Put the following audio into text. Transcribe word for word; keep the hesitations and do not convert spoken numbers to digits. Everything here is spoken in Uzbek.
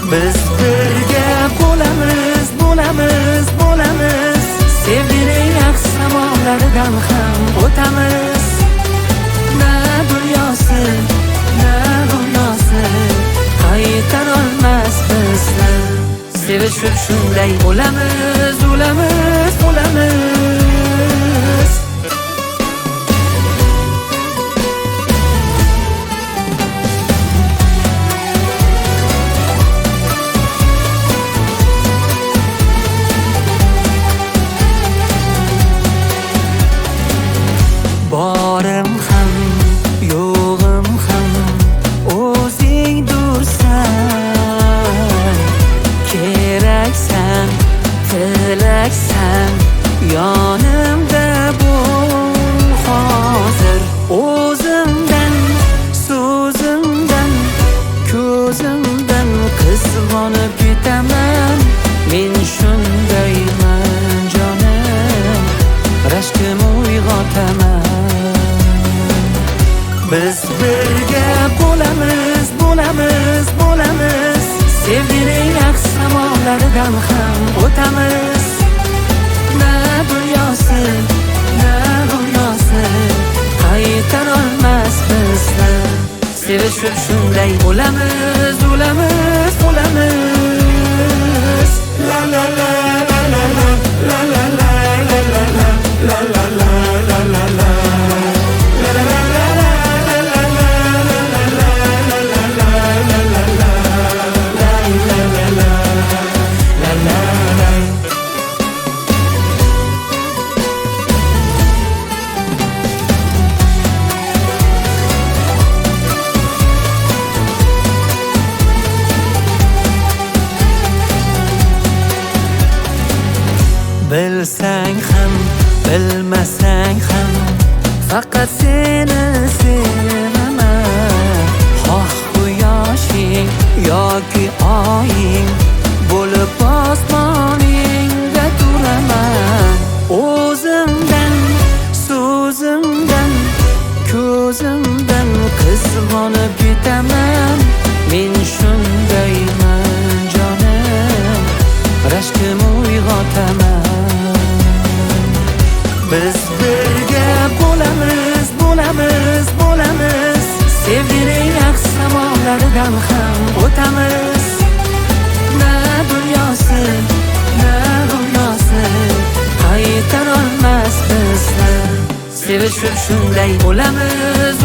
Biz birga bo'lamiz, bo'lamiz, bo'lamiz. Sevgining aks samollaridan ham o'tamiz. Na dunyosi, na dunyosi qaytar olmas bizni. Sevishib shunday bo'lamiz, bo'lamiz, bo'lamiz. Borim ham, yo'g'im ham o'zing dursan. Keraksan, tilaksan, yonimda bo'l hozir. O'zimdan, so'zimdan, ko'zimdan qizg'onib ketaman. Men shundayman jonim, rashkim uyg'otaman. Biz birga bo'lamiz, bo'lamiz, bo'lamiz. Sevgining aks samollaridan ham o'tamiz. Na dunyosi, na dunyosi qaytar olmas bizni. Sevishib shunday bo'lamiz, bo'lamiz, bo'lamiz. La la la la la la la la la la la la la la la la la. Bilsang ham, bilmasang ham faqat seni sevaman. Xoh quyoshing yoki oying bo'lib osmoningda turaman. O'zimdan, so'zimdan, ko'zimdan qizg'onib ketaman. Men shundayman jonim, rashkim uyg'otaman. Biz birga bo'lamiz, bo'lamiz, bo'lamiz. Sevgining aks samollaridan ham o'tamiz. Na dunyosi, na dunyosi qaytar olmas bizni. Sevishib shunday bo'lamiz,